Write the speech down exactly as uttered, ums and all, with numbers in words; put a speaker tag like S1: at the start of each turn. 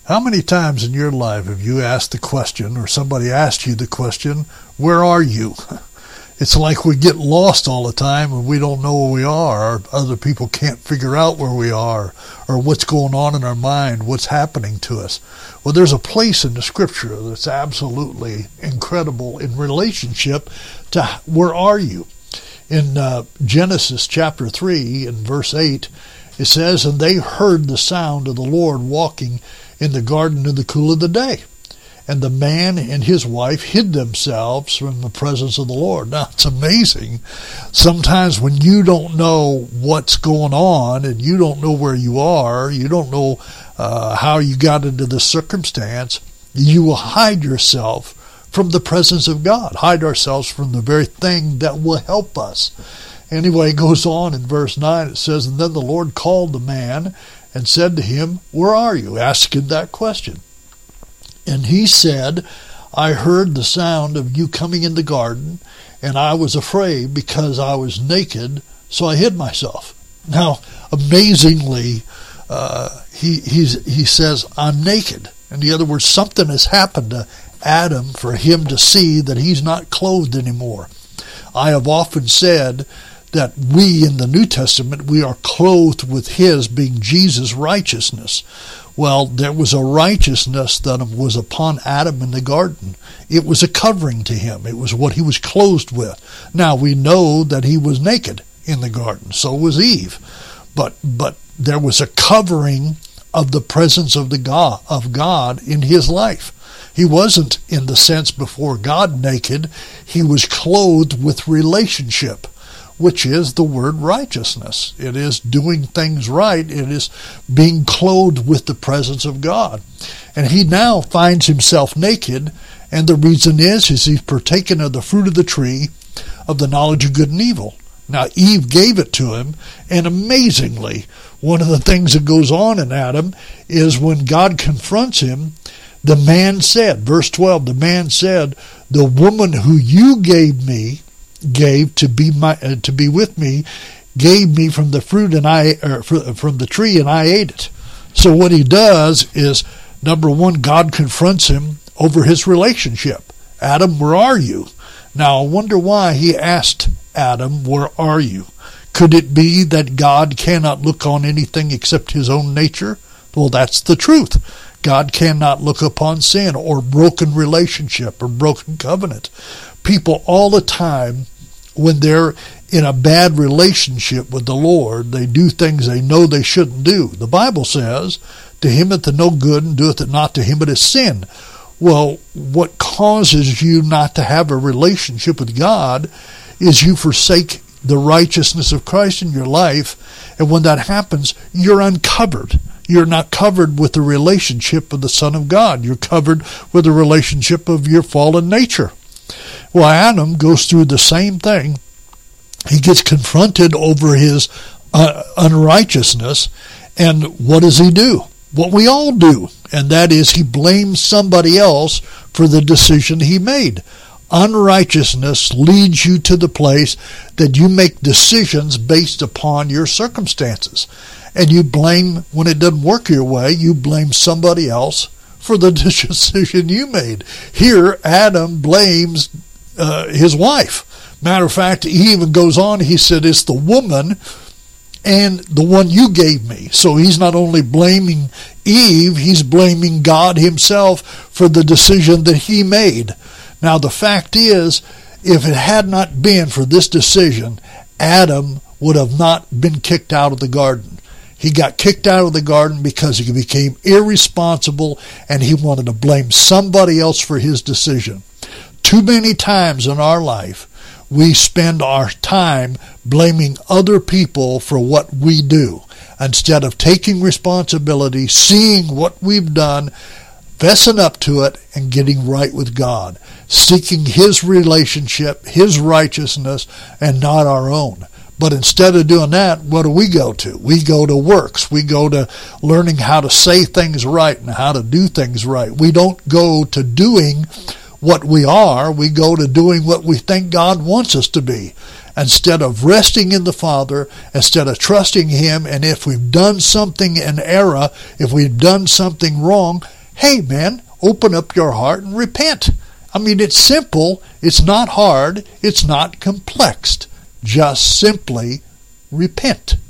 S1: How many times in your life have you asked the question, or somebody asked you the question, where are you? It's like we get lost all the time and we don't know where we are, or other people can't figure out where we are, or what's going on in our mind, what's happening to us. Well, there's a place in the Scripture that's absolutely incredible in relationship to where are you. In uh, Genesis chapter three and verse eight, it says, "And they heard the sound of the Lord walking in the garden in the cool of the day. And the man and his wife hid themselves from the presence of the Lord." Now, it's amazing. Sometimes when you don't know what's going on and you don't know where you are, you don't know uh, how you got into this circumstance, you will hide yourself from the presence of God, hide ourselves from the very thing that will help us. Anyway, it goes on in verse nine. It says, "And then the Lord called the man and said to him, 'Where are you?'" Asking that question. And he said, "I heard the sound of you coming in the garden, and I was afraid because I was naked, so I hid myself." Now, amazingly, uh, he he's, he says, "I'm naked." In the other words, something has happened to Adam for him to see that he's not clothed anymore. I have often said that we in the New Testament, we are clothed with his, being Jesus' righteousness. Well, there was a righteousness that was upon Adam in the garden. It was a covering to him. It was what he was clothed with. Now, we know that he was naked in the garden. So was Eve. But but there was a covering of the presence of the God, of God in his life. He wasn't, in the sense before God, naked. He was clothed with relationship, which is the word righteousness. It is doing things right. It is being clothed with the presence of God. And he now finds himself naked, and the reason is, is he's partaken of the fruit of the tree of the knowledge of good and evil. Now, Eve gave it to him, and amazingly, one of the things that goes on in Adam is when God confronts him, the man said, verse twelve, the man said, "The woman who you gave me, gave to be my uh, to be with me, gave me from the fruit and I or from the tree, and I ate it." So what he does is, number one, God confronts him over his relationship. "Adam, where are you?" Now, I wonder why he asked Adam, "Where are you?" Could it be that God cannot look on anything except his own nature? Well, that's the truth. God cannot look upon sin or broken relationship or broken covenant. People all the time, when they're in a bad relationship with the Lord, they do things they know they shouldn't do. The Bible says, "To him it no good, and doeth it not to him it is sin." Well, what causes you not to have a relationship with God is you forsake the righteousness of Christ in your life, and when that happens, you're uncovered. You're not covered with the relationship of the Son of God. You're covered with the relationship of your fallen nature. Well, Adam goes through the same thing. He gets confronted over his uh, unrighteousness, and what does he do? What we all do, and that is he blames somebody else for the decision he made. Unrighteousness leads you to the place that you make decisions based upon your circumstances. And you blame, when it doesn't work your way, you blame somebody else for the decision you made. Here, Adam blames uh, his wife. Matter of fact, he even goes on, he said, "It's the woman and the one you gave me." So he's not only blaming Eve, he's blaming God himself for the decision that he made. Now, the fact is, if it had not been for this decision, Adam would have not been kicked out of the garden. He got kicked out of the garden because he became irresponsible and he wanted to blame somebody else for his decision. Too many times in our life, we spend our time blaming other people for what we do instead of taking responsibility, seeing what we've done, fessing up to it, and getting right with God, seeking his relationship, his righteousness, and not our own. But instead of doing that, what do we go to? We go to works. We go to learning how to say things right and how to do things right. We don't go to doing what we are. We go to doing what we think God wants us to be. Instead of resting in the Father, instead of trusting him, and if we've done something in error, if we've done something wrong, hey man, open up your heart and repent. I mean, it's simple, it's not hard, it's not complex. Just simply repent.